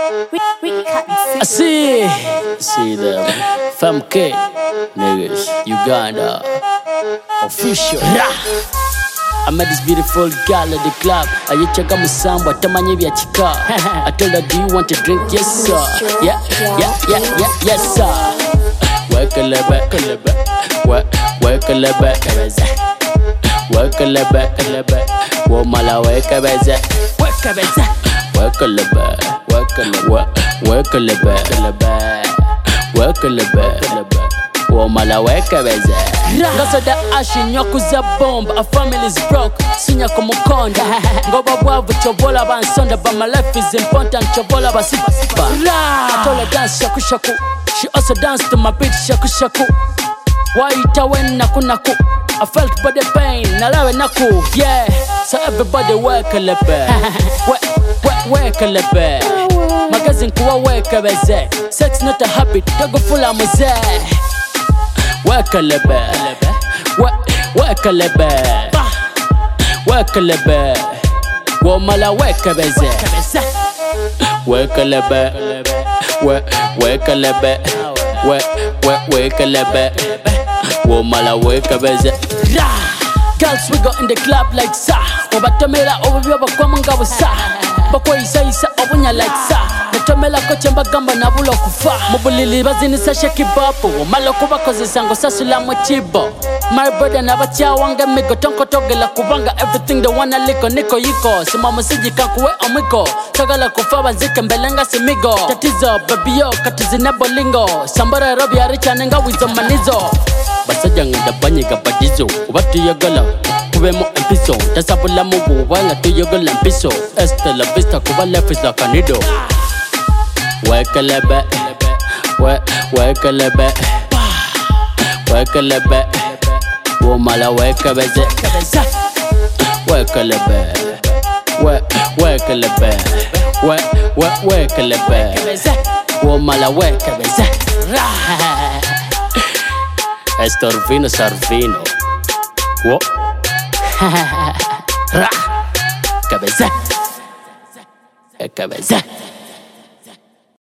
I see them. FMK, niggas, Uganda, official. I met this beautiful girl at the club. I check out my son, but I'm not even chica. I told her, do you want to drink? Yes, sir. Yeah, yes, sir. Work a little bit, work a little bit, work a little bit. Womala work a bit, work a little bit, work a little bit, work a little bit. Womala work a bit. Ngasa da ashi nyokuza bomb. Our family's broke, sinya kumukonda. Ngoba bwavu chobola bansonda. But my life is important, chobola basipa. I told her dance shaku shaku. She also danced to my beat shaku shaku. Waita when naku naku. I felt body pain, nalawe naku. Yeah, so everybody work a little bit. Work a little bit. Magazine kuwa work a bit. Sex not a habit, tago fula muze. Work a little bit, work a little bit, work a little bit. Womala work a bit, work a little bit, work a little bit, work a little bit. Womala work a bit. Girls we go in the club like sa. Obatomela obubiwa bakwamanga busa. Bakwa isa obunya like sa. Natomela koche mbagamba nabulo kufa. Mubulili bazinisa shekibapo. Womala kuba kozesa ngo sasula mochibo. My brother nabatia wange migo. Tonko togela kubanga everything the wanna liko niko yiko. Sima musiji kakuwe omiko. Tagala kufaba zike mbelenga simigo. Tatizo baby yo katizi nebo lingo. Sambara robi aricha nenga wizo manizo. Basaja ngada banyi kapatizo. Ubatu yagala kubemo empiso. Tasabula mubu wanga tu yagala empiso. Esta la vista kuba life is like a needle. Work a little bit, work a little bit, work a little bit. Womala work a bit, work a little bit, work a little bit, work a little bit. Womala work a bit. Estorvino Sarvino. Wo. Cabeza. Cabeza.